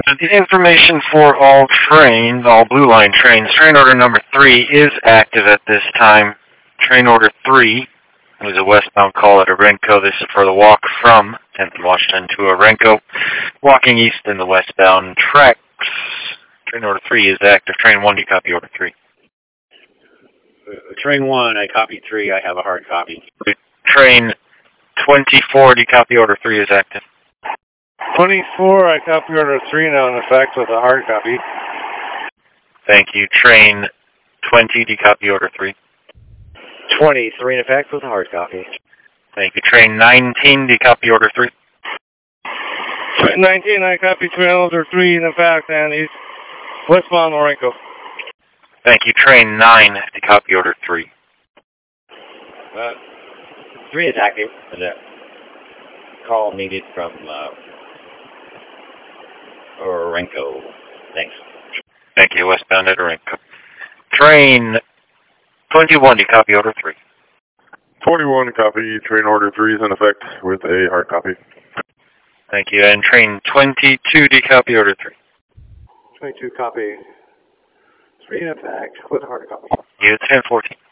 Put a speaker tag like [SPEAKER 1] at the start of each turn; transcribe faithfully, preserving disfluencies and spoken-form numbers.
[SPEAKER 1] The information for all trains, all Blue Line trains, train order number three is active at this time. Train order three was a westbound call at Orenco. This is for the walk from tenth and Washington to Orenco, walking east in the westbound tracks. Train order three is active. Train one, do you copy order three?
[SPEAKER 2] Uh, train one, I copy three. I have a hard copy.
[SPEAKER 1] Train twenty-four, do you copy order three is active?
[SPEAKER 3] twenty-four, I copy order three now in effect with a hard copy.
[SPEAKER 1] Thank you. Train twenty, do you copy order three?
[SPEAKER 2] twenty-three in effect with a hard copy.
[SPEAKER 1] Thank you. Train nineteen, do you copy order three?
[SPEAKER 3] Train nineteen, I copy train order three in effect and he's westbound Orenco.
[SPEAKER 1] Thank you. Train nine, do you copy order three?
[SPEAKER 2] Uh, three is active. The call needed from uh, Orenco. Thanks.
[SPEAKER 1] Thank you. Westbound at Orenco. Train twenty-one, do you copy order three?
[SPEAKER 4] twenty-one, copy. Train order three is in effect with a hard copy.
[SPEAKER 1] Thank you. And train twenty-two, do you copy order three?
[SPEAKER 3] twenty-two, copy. three in effect with a hard copy.
[SPEAKER 1] You, ten fourteen.